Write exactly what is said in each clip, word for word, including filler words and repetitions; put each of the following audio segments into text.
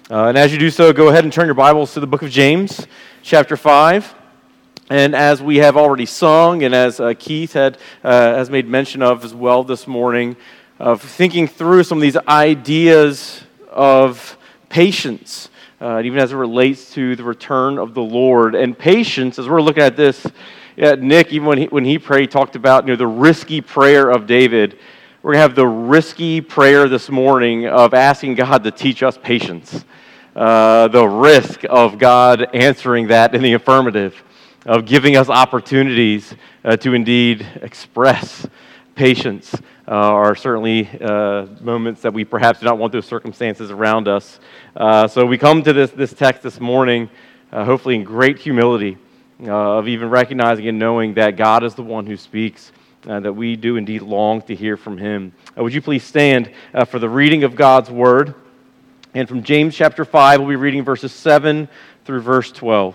Uh, and as you do so, go ahead and turn your Bibles to the book of James, chapter five. And as we have already sung, and as uh, Keith had uh, has made mention of as well this morning, of thinking through some of these ideas of patience, uh, even as it relates to the return of the Lord. And patience, as we're looking at this, yeah, Nick, even when he, when he prayed, talked about you know the risky prayer of David. We're going to have the risky prayer this morning of asking God to teach us patience. Uh, the risk of God answering that in the affirmative, of giving us opportunities uh, to indeed express patience, uh, are certainly uh, moments that we perhaps do not want those circumstances around us. Uh, so we come to this, this text this morning, uh, hopefully in great humility, uh, of even recognizing and knowing that God is the one who speaks, uh, that we do indeed long to hear from Him. Uh, would you please stand uh, for the reading of God's Word? And from James chapter five, we'll be reading verses seven through verse twelve.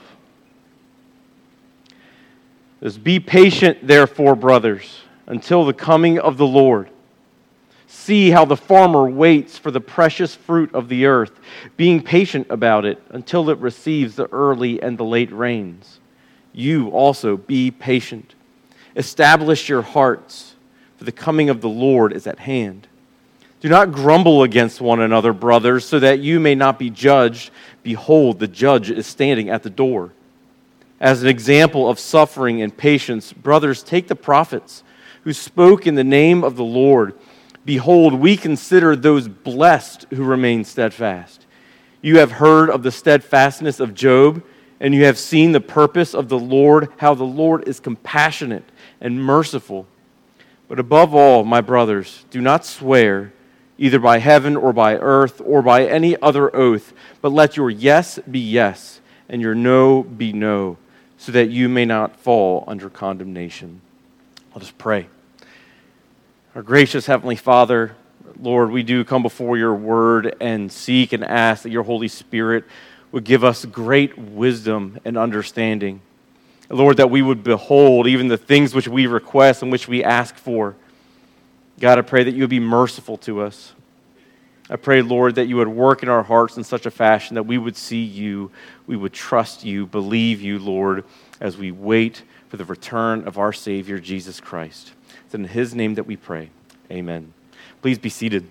It says, "Be patient, therefore, brothers, until the coming of the Lord. See how the farmer waits for the precious fruit of the earth, being patient about it until it receives the early and the late rains. You also be patient. Establish your hearts, for the coming of the Lord is at hand. Do not grumble against one another, brothers, so that you may not be judged. Behold, the judge is standing at the door. As an example of suffering and patience, brothers, take the prophets who spoke in the name of the Lord. Behold, we consider those blessed who remain steadfast. You have heard of the steadfastness of Job, and you have seen the purpose of the Lord, how the Lord is compassionate and merciful. But above all, my brothers, do not swear, either by heaven or by earth or by any other oath, but let your yes be yes and your no be no, so that you may not fall under condemnation." Let us pray. Our gracious Heavenly Father, Lord, we do come before your word and seek and ask that your Holy Spirit would give us great wisdom and understanding. Lord, that we would behold even the things which we request and which we ask for. God, I pray that you would be merciful to us. I pray, Lord, that you would work in our hearts in such a fashion that we would see you, we would trust you, believe you, Lord, as we wait for the return of our Savior, Jesus Christ. It's in his name that we pray. Amen. Please be seated.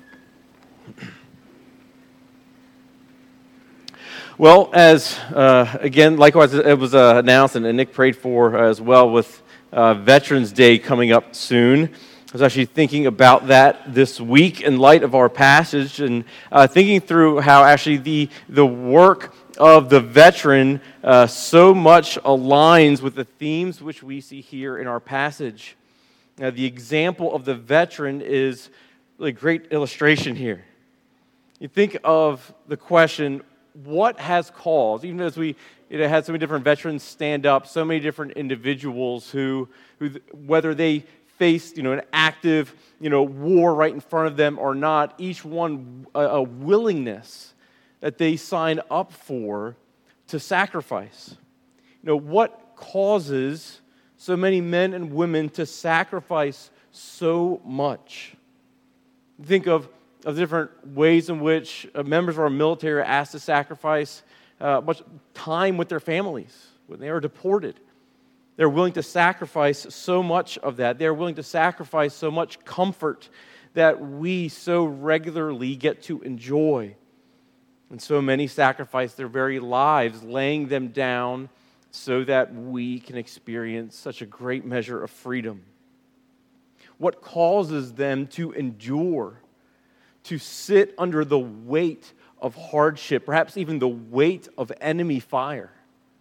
Well, as, uh, again, likewise, it was uh, announced and Nick prayed for uh, as well with uh, Veterans Day coming up soon. I was actually thinking about that this week in light of our passage and uh, thinking through how actually the, the work of the veteran uh, so much aligns with the themes which we see here in our passage. Now, the example of the veteran is a great illustration here. You think of the question, what has caused, even as we you know, had so many different veterans stand up, so many different individuals who, who whether they faced, you know, an active, you know, war right in front of them or not, each one a, a willingness that they sign up for to sacrifice. You know, what causes so many men and women to sacrifice so much? Think of, of different ways in which uh, members of our military are asked to sacrifice uh, much time with their families when they are deported. They're willing to sacrifice so much of that. They're willing to sacrifice so much comfort that we so regularly get to enjoy. And so many sacrifice their very lives, laying them down so that we can experience such a great measure of freedom. What causes them to endure, to sit under the weight of hardship, perhaps even the weight of enemy fire?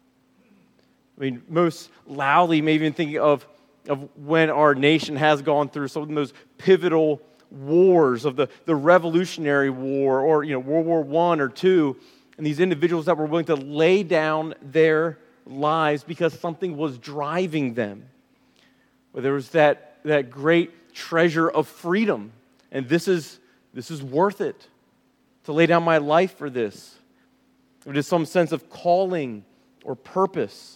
I mean, most loudly, maybe even thinking of, of when our nation has gone through some of the most pivotal wars of the, the Revolutionary War or, you know, World War One or Two, and these individuals that were willing to lay down their lives because something was driving them. Where there was that, that great treasure of freedom, and this is, this is worth it, to lay down my life for this. It is some sense of calling or purpose.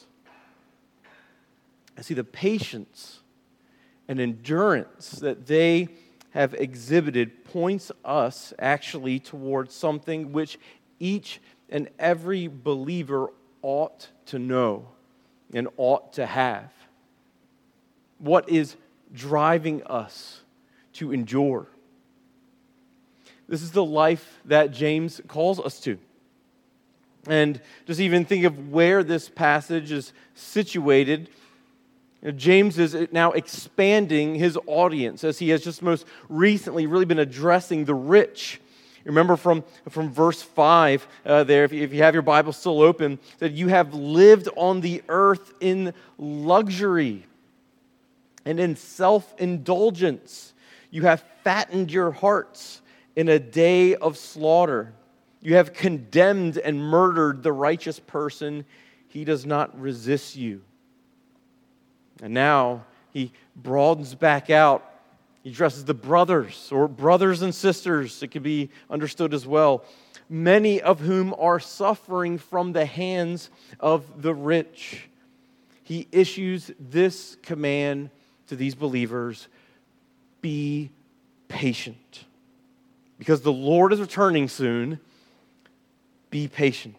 I see the patience and endurance that they have exhibited points us actually towards something which each and every believer ought to know and ought to have. What is driving us to endure? This is the life that James calls us to. And just even think of where this passage is situated. You know, James is now expanding his audience as he has just most recently really been addressing the rich. Remember from, from verse five uh, there, if you, if you have your Bible still open, that you have lived on the earth in luxury and in self-indulgence. You have fattened your hearts in a day of slaughter. You have condemned and murdered the righteous person. He does not resist you. And now he broadens back out. He addresses the brothers or brothers and sisters. It could be understood as well. Many of whom are suffering from the hands of the rich. He issues this command to these believers: be patient. Because the Lord is returning soon, be patient.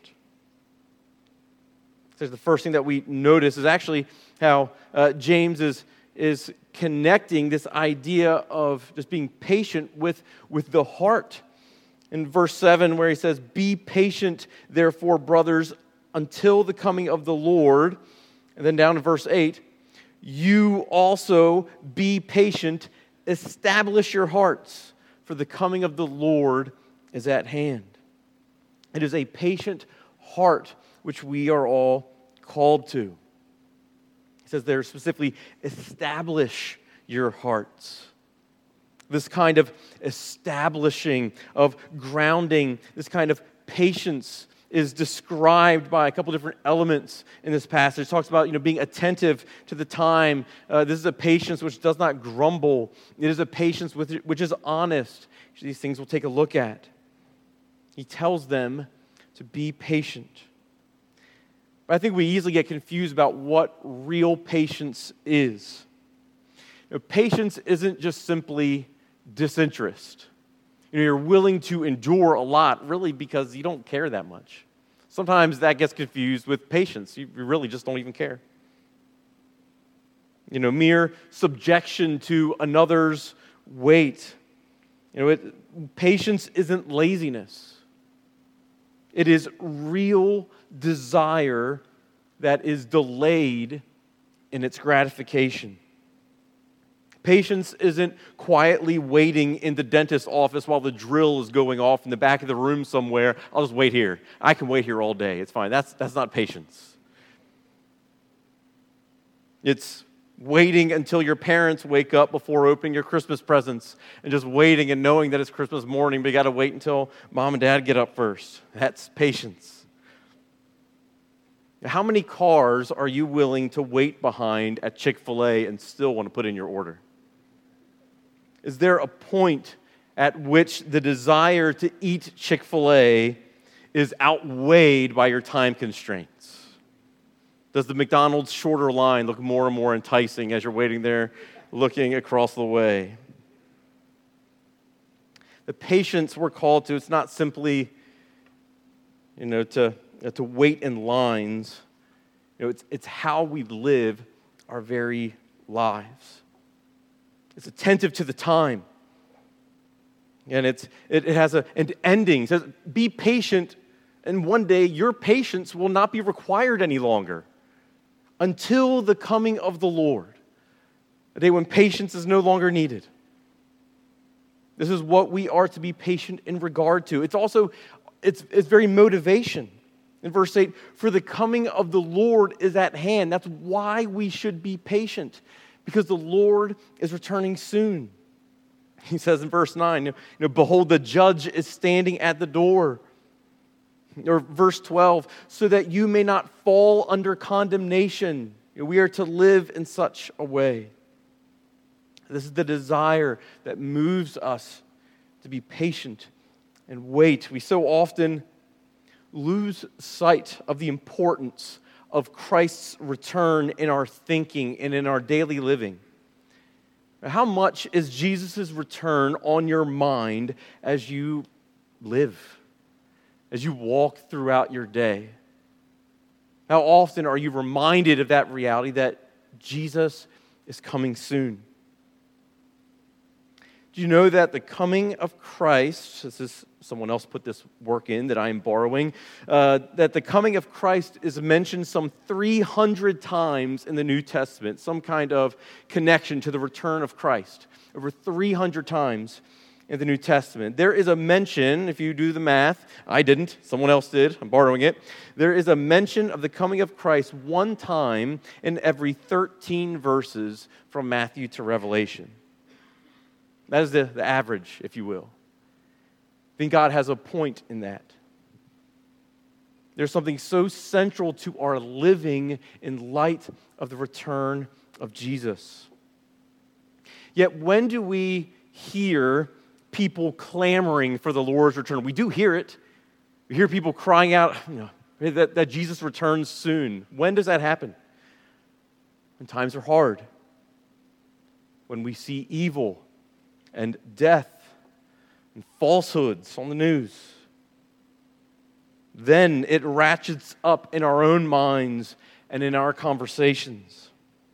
So the first thing that we notice is actually how uh, James is, is connecting this idea of just being patient with, with the heart. In verse seven, where he says, be patient, therefore, brothers, until the coming of the Lord. And then down to verse eight, you also be patient, establish your hearts, for the coming of the Lord is at hand. It is a patient heart which we are all called to. He says there specifically, establish your hearts. This kind of establishing, of grounding, this kind of patience is described by a couple different elements in this passage. It talks about, you know, being attentive to the time. Uh, this is a patience which does not grumble. It is a patience with, which is honest. These things we'll take a look at. He tells them to be patient. But I think we easily get confused about what real patience is. You know, patience isn't just simply disinterest. You know, you're willing to endure a lot, really, because you don't care that much. Sometimes that gets confused with patience. You really just don't even care. You know, mere subjection to another's weight. You know, it, patience isn't laziness. It is real desire that is delayed in its gratification. Patience isn't quietly waiting in the dentist's office while the drill is going off in the back of the room somewhere. I'll just wait here. I can wait here all day. It's fine. That's, that's not patience. It's waiting until your parents wake up before opening your Christmas presents and just waiting and knowing that it's Christmas morning, but you got to wait until mom and dad get up first. That's patience. How many cars are you willing to wait behind at Chick-fil-A and still want to put in your order? Is there a point at which the desire to eat Chick-fil-A is outweighed by your time constraints? Does the McDonald's shorter line look more and more enticing as you're waiting there looking across the way? The patience we're called to, it's not simply, you know, to, to wait in lines. You know, it's, it's how we live our very lives. It's attentive to the time. And it's, it, it has a, an ending. It says, be patient, and one day your patience will not be required any longer until the coming of the Lord, a day when patience is no longer needed. This is what we are to be patient in regard to. It's also, it's, it's very motivation. In verse eight, for the coming of the Lord is at hand. That's why we should be patient, because the Lord is returning soon. He says in verse nine, you know, behold, the judge is standing at the door. Or verse twelve, so that you may not fall under condemnation. You know, we are to live in such a way. This is the desire that moves us to be patient and wait. We so often lose sight of the importance of Christ's return in our thinking and in our daily living. How much is Jesus' return on your mind as you live, as you walk throughout your day? How often are you reminded of that reality that Jesus is coming soon? Do you know that the coming of Christ, this is someone else put this work in that I am borrowing, uh, that the coming of Christ is mentioned some three hundred times in the New Testament, some kind of connection to the return of Christ, over three hundred times in the New Testament. There is a mention, if you do the math, I didn't, someone else did, I'm borrowing it, there is a mention of the coming of Christ one time in every thirteen verses from Matthew to Revelation. That is the, the average, if you will. I think God has a point in that. There's something so central to our living in light of the return of Jesus. Yet when do we hear people clamoring for the Lord's return? We do hear it. We hear people crying out, you know, that, that Jesus returns soon. When does that happen? When times are hard. When we see evil and death and falsehoods on the news. Then it ratchets up in our own minds and in our conversations.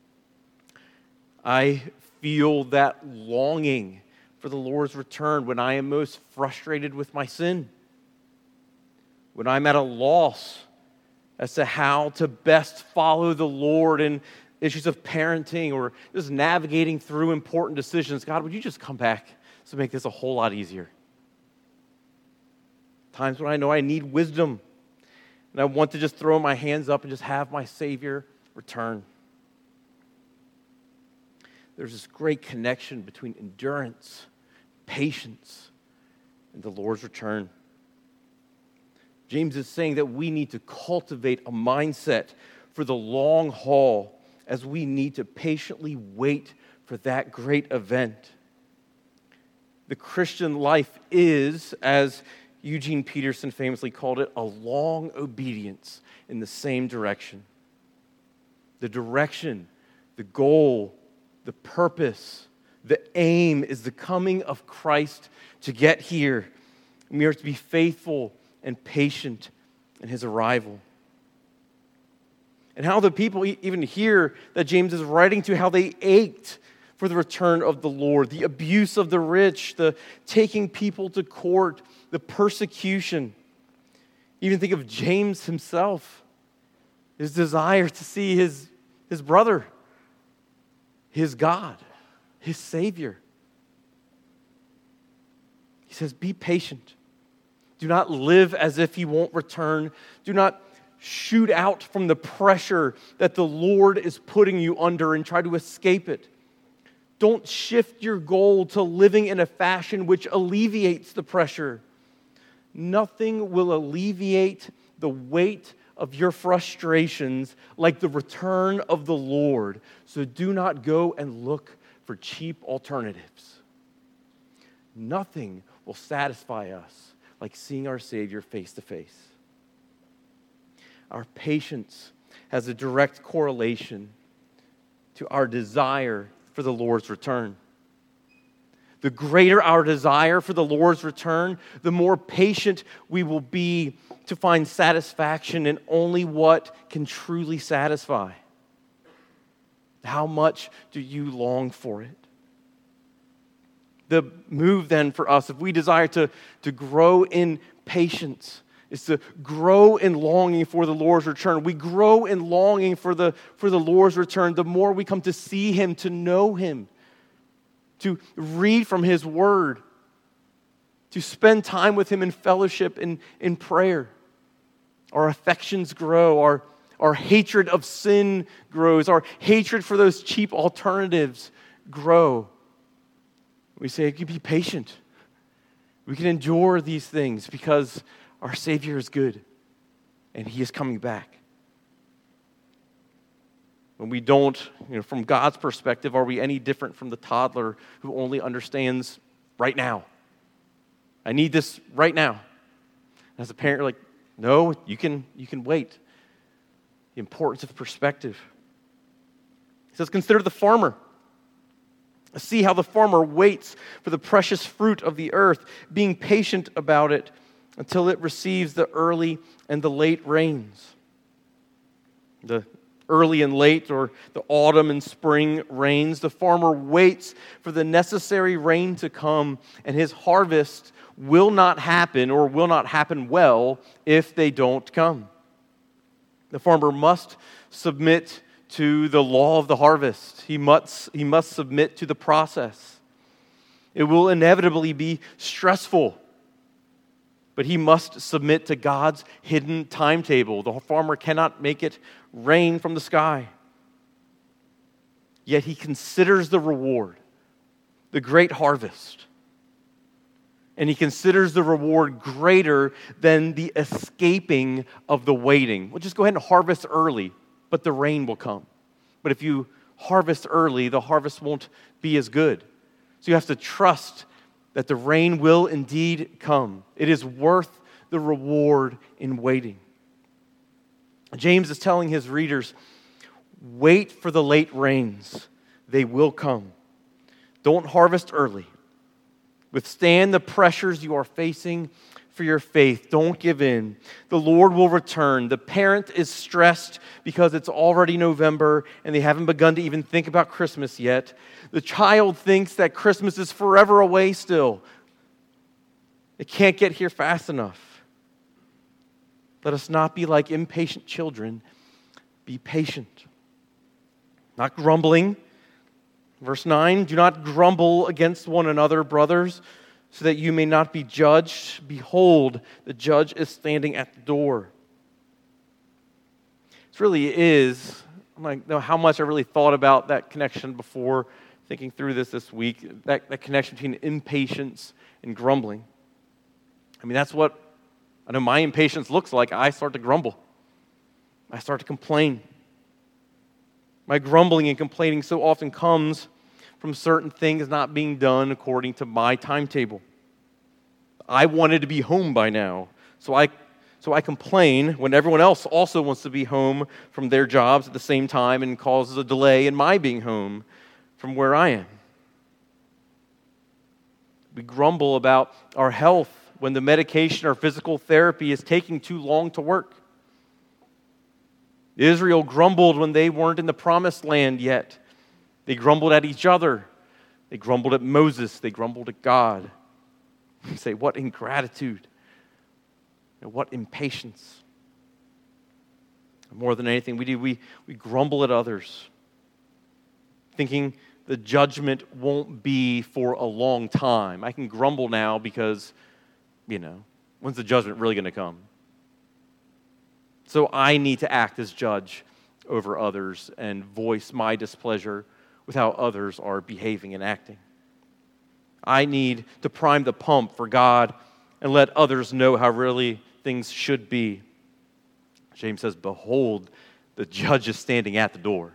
I feel that longing for the Lord's return when I am most frustrated with my sin, when I'm at a loss as to how to best follow the Lord in issues of parenting or just navigating through important decisions. God, would you just come back to make this a whole lot easier? Times when I know I need wisdom and I want to just throw my hands up and just have my Savior return. There's this great connection between endurance, patience, and the Lord's return. James is saying that we need to cultivate a mindset for the long haul as we need to patiently wait for that great event. The Christian life is, as Eugene Peterson famously called it, a long obedience in the same direction. The direction, the goal, the purpose, the aim is the coming of Christ to get here. And we are to be faithful and patient in his arrival. And how the people even hear that James is writing to, how they ached for the return of the Lord, the abuse of the rich, the taking people to court, the persecution. Even think of James himself, his desire to see his, his brother, his God, his Savior. He says, be patient. Do not live as if he won't return. Do not shoot out from the pressure that the Lord is putting you under and try to escape it. Don't shift your goal to living in a fashion which alleviates the pressure. Nothing will alleviate the weight of your frustrations like the return of the Lord. So do not go and look for cheap alternatives. Nothing will satisfy us like seeing our Savior face to face. Our patience has a direct correlation to our desire for the Lord's return. The greater our desire for the Lord's return, the more patient we will be to find satisfaction in only what can truly satisfy. How much do you long for it? The move then for us, if we desire to, to grow in patience, is to grow in longing for the Lord's return. We grow in longing for the, for the Lord's return the more we come to see him, to know him, to read from his word, to spend time with him in fellowship and in prayer. Our affections grow, our, our hatred of sin grows, our hatred for those cheap alternatives grow. We say, you be patient. We can endure these things because our Savior is good and he is coming back. When we don't, you know, from God's perspective, are we any different from the toddler who only understands right now? I need this right now. As a parent, you're like, no, you can, you can wait. The importance of perspective. He says, consider the farmer. See how the farmer waits for the precious fruit of the earth, being patient about it until it receives the early and the late rains. The early and late, or the autumn and spring rains. The farmer waits for the necessary rain to come, and his harvest will not happen or will not happen well if they don't come. The farmer must submit to the law of the harvest. He must, he must submit to the process. It will inevitably be stressful, but he must submit to God's hidden timetable. The farmer cannot make it rain from the sky. Yet he considers the reward, the great harvest. And he considers the reward greater than the escaping of the waiting. Well, just go ahead and harvest early, but the rain will come. But if you harvest early, the harvest won't be as good. So you have to trust that the rain will indeed come. It is worth the reward in waiting. James is telling his readers, wait for the late rains. They will come. Don't harvest early. Withstand the pressures you are facing for your faith. Don't give in. The Lord will return. The parent is stressed because it's already November and they haven't begun to even think about Christmas yet. The child thinks that Christmas is forever away still. It can't get here fast enough. Let us not be like impatient children. Be patient. Not grumbling. Verse nine, do not grumble against one another, brothers, so that you may not be judged. Behold, the judge is standing at the door. It really is, I don't know how much I really thought about that connection before thinking through this this week, that, that connection between impatience and grumbling. I mean, that's what I know my impatience looks like. I start to grumble. I start to complain. My grumbling and complaining so often comes from certain things not being done according to my timetable. I wanted to be home by now, so I so I complain when everyone else also wants to be home from their jobs at the same time and causes a delay in my being home from where I am. We grumble about our health when the medication or physical therapy is taking too long to work. Israel grumbled when they weren't in the promised land yet. They grumbled at each other. They grumbled at Moses. They grumbled at God. You say, what ingratitude. And what impatience. More than anything we do, we, we grumble at others, thinking the judgment won't be for a long time. I can grumble now because, you know, when's the judgment really going to come? So I need to act as judge over others and voice my displeasure with how others are behaving and acting. I need to prime the pump for God and let others know how really things should be. James says, behold, the judge is standing at the door.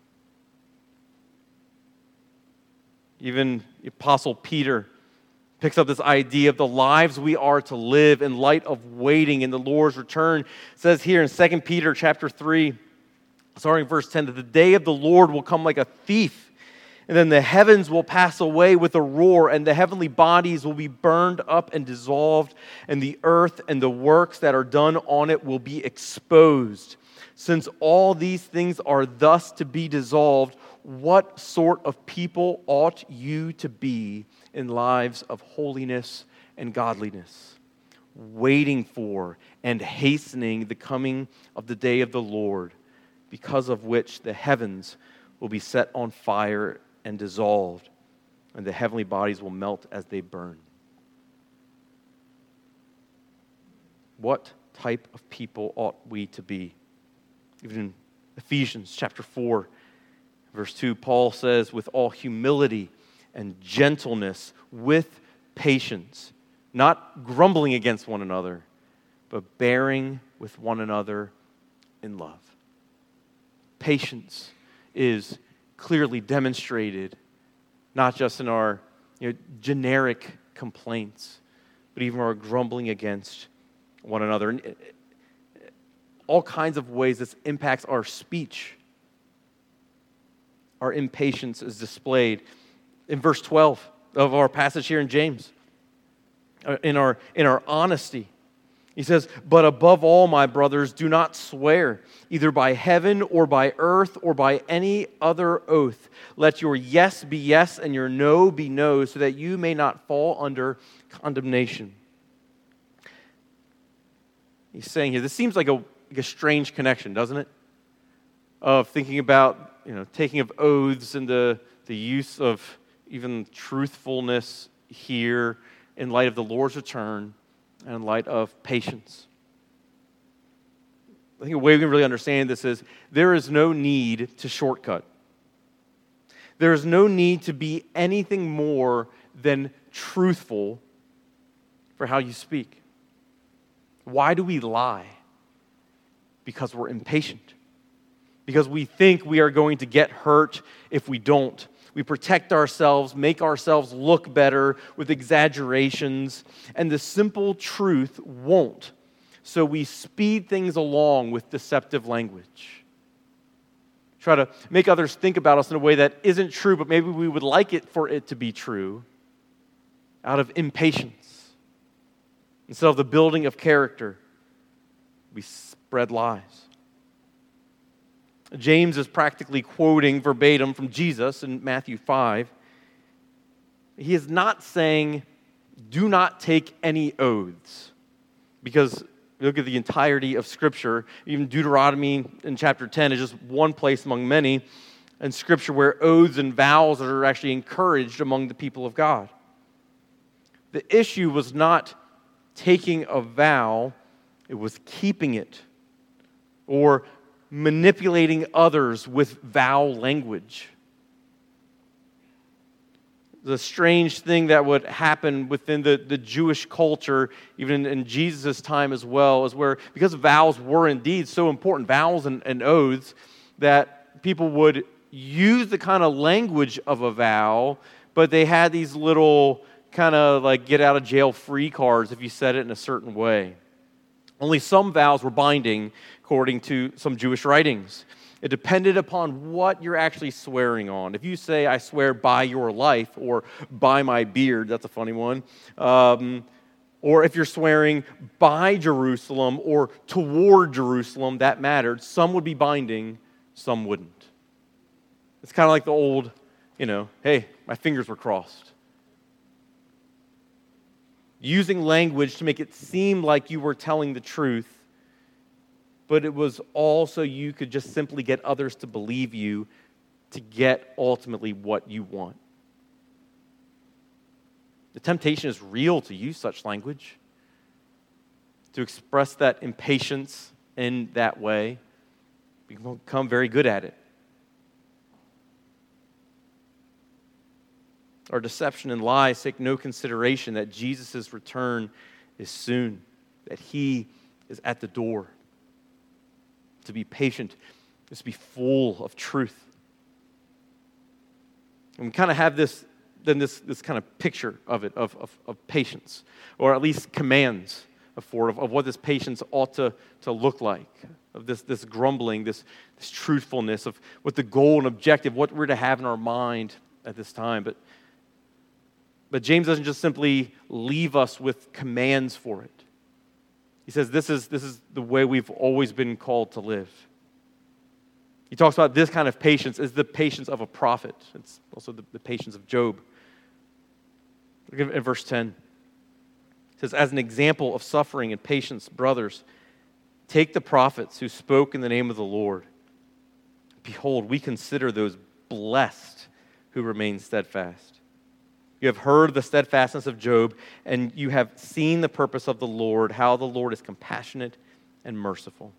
Even the Apostle Peter picks up this idea of the lives we are to live in light of waiting in the Lord's return. It says here in Second Peter chapter three, starting in verse ten, that the day of the Lord will come like a thief, and then the heavens will pass away with a roar, and the heavenly bodies will be burned up and dissolved, and the earth and the works that are done on it will be exposed. Since all these things are thus to be dissolved, what sort of people ought you to be in lives of holiness and godliness, waiting for and hastening the coming of the day of the Lord, because of which the heavens will be set on fire and dissolved, and the heavenly bodies will melt as they burn. What type of people ought we to be? Even in Ephesians chapter four, verse two, Paul says, with all humility and gentleness, with patience, not grumbling against one another, but bearing with one another in love. Patience is clearly demonstrated, not just in our you know, generic complaints, but even our grumbling against one another. And all kinds of ways this impacts our speech. Our impatience is displayed in verse twelve of our passage here in James. In our, in our honesty, He says, "But above all, my brothers, do not swear, either by heaven or by earth or by any other oath. Let your yes be yes and your no be no, so that you may not fall under condemnation." He's saying here, this seems like a, like a strange connection, doesn't it? Of thinking about, you know, taking of oaths and the, the use of even truthfulness here in light of the Lord's return and in light of patience. I think a way we can really understand this is there is no need to shortcut. There is no need to be anything more than truthful for how you speak. Why do we lie? Because we're impatient. Because we think we are going to get hurt if we don't. We protect ourselves, make ourselves look better with exaggerations, and the simple truth won't. So we speed things along with deceptive language. Try to make others think about us in a way that isn't true, but maybe we would like it for it to be true, out of impatience. Instead of the building of character, we spread lies. James is practically quoting verbatim from Jesus in Matthew five. He is not saying, do not take any oaths. Because look at the entirety of Scripture. Even Deuteronomy in chapter ten is just one place among many in Scripture where oaths and vows are actually encouraged among the people of God. The issue was not taking a vow, it was keeping it. Or manipulating others with vow language. The strange thing that would happen within the, the Jewish culture, even in, in Jesus' time as well, is where, because vows were indeed so important, vows and, and oaths, that people would use the kind of language of a vow, but they had these little kind of like get out of jail free cards if you said it in a certain way. Only some vows were binding, according to some Jewish writings. It depended upon what you're actually swearing on. If you say, I swear by your life, or by my beard, that's a funny one. Um, or if you're swearing by Jerusalem or toward Jerusalem, that mattered. Some would be binding, some wouldn't. It's kind of like the old, you know, hey, my fingers were crossed. Using language to make it seem like you were telling the truth, but it was all so you could just simply get others to believe you to get ultimately what you want. The temptation is real to use such language, to express that impatience in that way. We can become very good at it. Our deception and lies take no consideration that Jesus' return is soon, that He is at the door. To be patient is to be full of truth. And we kind of have this, then this, this kind of picture of it, of, of, of patience, or at least commands for of, of what this patience ought to, to look like, of this, this grumbling, this, this truthfulness, of what the goal and objective, what we're to have in our mind at this time. But But James doesn't just simply leave us with commands for it. He says this is, this is the way we've always been called to live. He talks about this kind of patience as the patience of a prophet. It's also the, the patience of Job. Look at in verse ten. It says, as an example of suffering and patience, brothers, take the prophets who spoke in the name of the Lord. Behold, we consider those blessed who remain steadfast. You have heard the steadfastness of Job, and you have seen the purpose of the Lord, how the Lord is compassionate and merciful.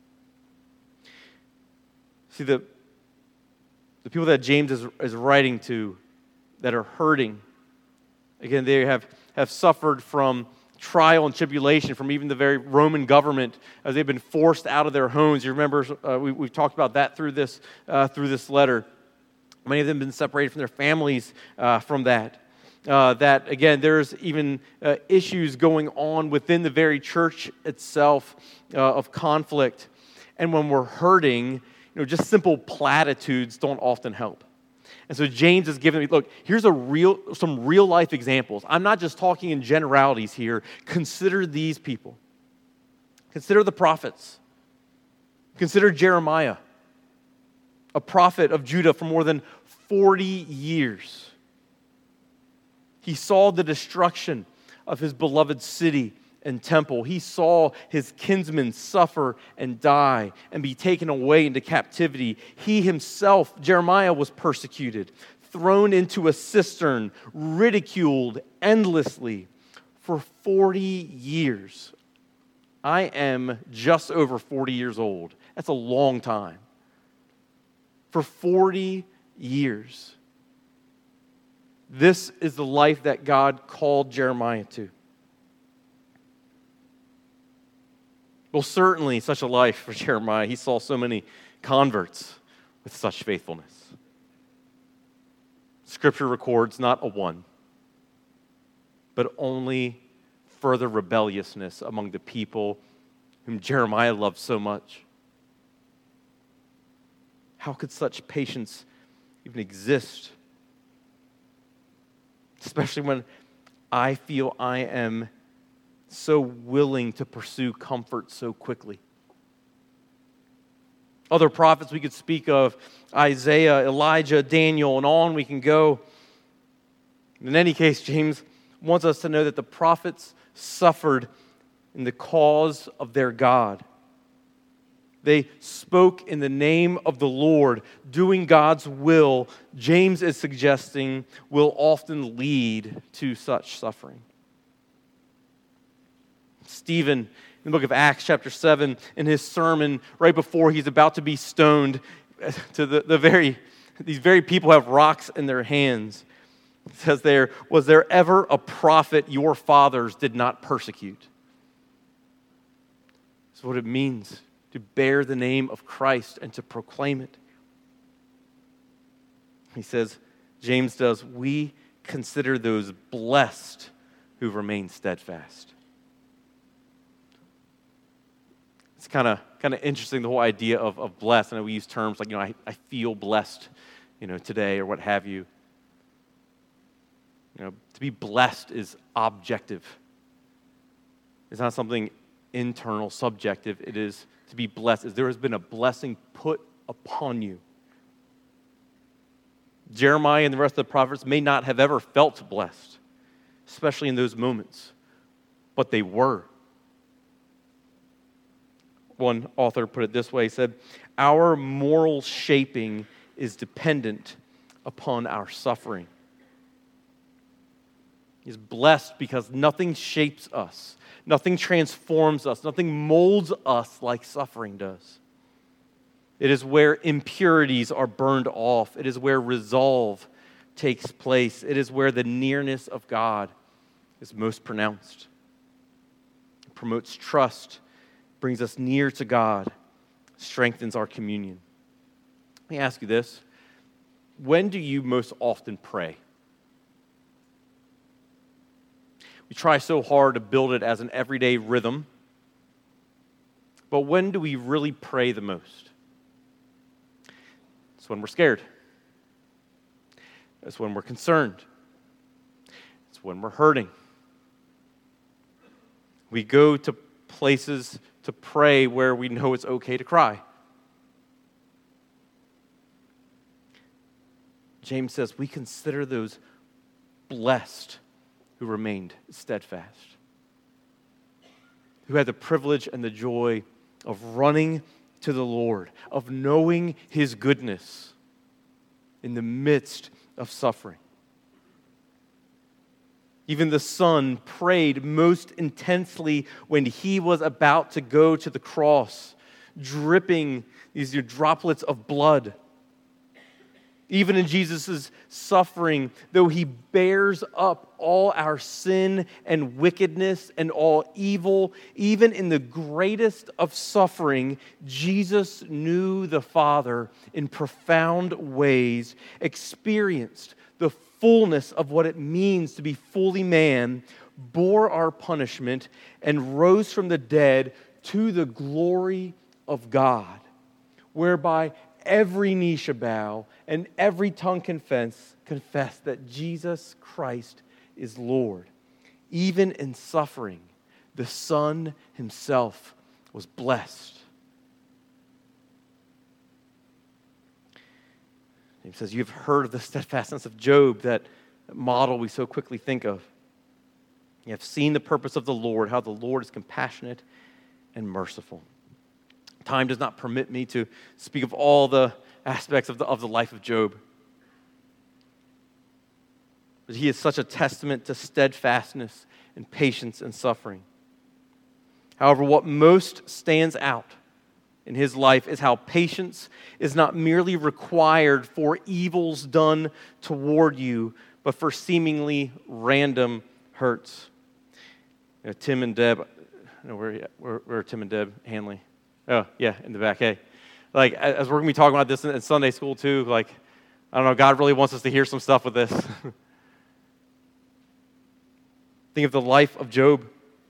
See, the, the people that James is, is writing to that are hurting, again, they have, have suffered from trial and tribulation from even the very Roman government as they've been forced out of their homes. You remember, uh, we, we've talked about that through this, uh, through this letter. Many of them have been separated from their families uh, from that. Uh, that, again, there's even uh, issues going on within the very church itself uh, of conflict. And when we're hurting, you know, just simple platitudes don't often help. And so James is giving me, look, here's a real, some real life examples. I'm not just talking in generalities here. Consider these people. Consider the prophets. Consider Jeremiah, a prophet of Judah for more than forty years. He saw the destruction of his beloved city and temple. He saw his kinsmen suffer and die and be taken away into captivity. He himself, Jeremiah, was persecuted, thrown into a cistern, ridiculed endlessly for forty years. I am just over forty years old. That's a long time. For forty years. This is the life that God called Jeremiah to. Well, certainly such a life for Jeremiah. He saw so many converts with such faithfulness. Scripture records not a one, but only further rebelliousness among the people whom Jeremiah loved so much. How could such patience even exist? Especially when I feel I am so willing to pursue comfort so quickly. Other prophets we could speak of, Isaiah, Elijah, Daniel, and on we can go. In any case, James wants us to know that the prophets suffered in the cause of their God. They spoke in the name of the Lord, doing God's will, James is suggesting, will often lead to such suffering. Stephen, in the book of Acts, chapter seven, in his sermon, right before he's about to be stoned, to the, the very, these very people have rocks in their hands. It says there, was there ever a prophet your fathers did not persecute? That's what it means to bear the name of Christ and to proclaim it. He says, James does, we consider those blessed who remain steadfast. It's kind of kind of interesting, the whole idea of, of blessed. I know we use terms like, you know, I, I feel blessed, you know, today or what have you. You know, to be blessed is objective. It's not something internal, subjective. It is to be blessed, as there has been a blessing put upon you. Jeremiah and the rest of the prophets may not have ever felt blessed, especially in those moments, but they were. One author put it this way, he said, our moral shaping is dependent upon our suffering. He's blessed because nothing shapes us, nothing transforms us, nothing molds us like suffering does. It is where impurities are burned off. It is where resolve takes place. It is where the nearness of God is most pronounced. It promotes trust, brings us near to God, strengthens our communion. Let me ask you this. When do you most often pray? We try so hard to build it as an everyday rhythm, but when do we really pray the most? It's when we're scared. It's when we're concerned. It's when we're hurting. We go to places to pray where we know it's okay to cry. James says we consider those blessed who remained steadfast, who had the privilege and the joy of running to the Lord, of knowing His goodness in the midst of suffering. Even the Son prayed most intensely when He was about to go to the cross, dripping these droplets of blood. Even in Jesus' suffering, though He bears up all our sin and wickedness and all evil, even in the greatest of suffering, Jesus knew the Father in profound ways, experienced the fullness of what it means to be fully man, bore our punishment, and rose from the dead to the glory of God, whereby every knee shall bow and every tongue confess, confess that Jesus Christ is Lord. Even in suffering, the Son Himself was blessed. He says, you've heard of the steadfastness of Job, that model we so quickly think of. You have seen the purpose of the Lord, how the Lord is compassionate and merciful. Time does not permit me to speak of all the aspects of the, of the life of Job. But he is such a testament to steadfastness and patience and suffering. However, what most stands out in his life is how patience is not merely required for evils done toward you, but for seemingly random hurts. You know, Tim and Deb, I don't know where, where, where are Tim and Deb Hanley? Oh, yeah, in the back. Hey, like as we're gonna be talking about this in, in Sunday school too. Like, I don't know, God really wants us to hear some stuff with this. Think of the life of Job.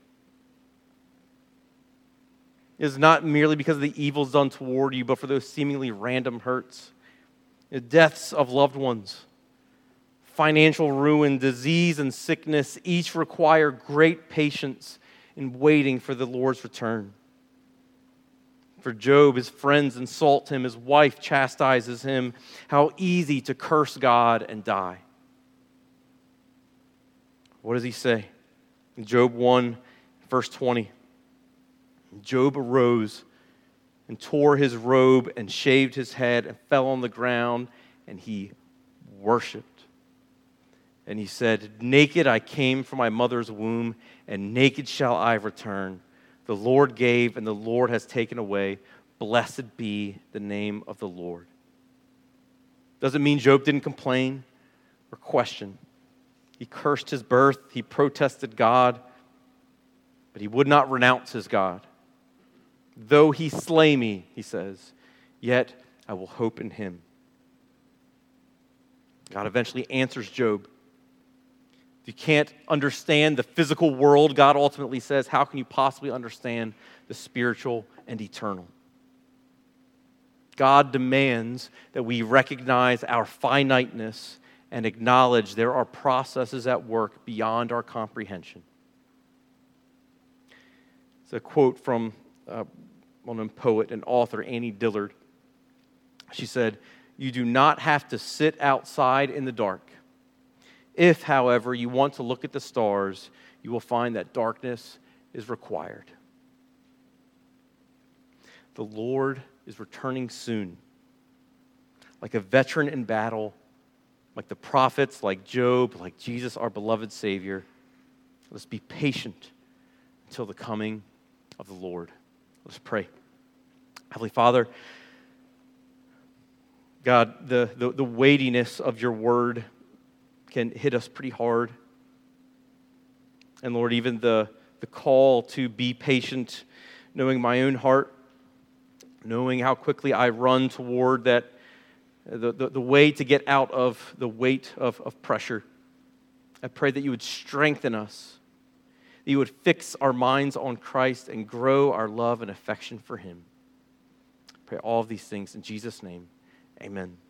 It is not merely because of the evils done toward you, but for those seemingly random hurts. The deaths of loved ones, financial ruin, disease, and sickness each require great patience in waiting for the Lord's return. For Job, his friends insult him, his wife chastises him. How easy to curse God and die. What does he say? In Job one, verse twenty. Job arose and tore his robe and shaved his head and fell on the ground, and he worshiped. And he said, naked I came from my mother's womb, and naked shall I return. The Lord gave, and the Lord has taken away. Blessed be the name of the Lord. Doesn't mean Job didn't complain or question. He cursed his birth. He protested God. But he would not renounce his God. Though he slay me, he says, yet I will hope in him. God eventually answers Job. If you can't understand the physical world, God ultimately says, how can you possibly understand the spiritual and eternal? God demands that we recognize our finiteness and acknowledge there are processes at work beyond our comprehension. It's a quote from a well-known poet and author, Annie Dillard. She said, you do not have to sit outside in the dark. If, however, you want to look at the stars, you will find that darkness is required. The Lord is returning soon. Like a veteran in battle, like the prophets, like Job, like Jesus, our beloved Savior. Let's be patient until the coming of the Lord. Let's pray. Heavenly Father, God, the, the, the weightiness of your word can hit us pretty hard. And Lord, even the, the call to be patient, knowing my own heart, knowing how quickly I run toward that, the, the, the way to get out of the weight of, of pressure. I pray that you would strengthen us, that you would fix our minds on Christ and grow our love and affection for him. I pray all of these things in Jesus' name. Amen.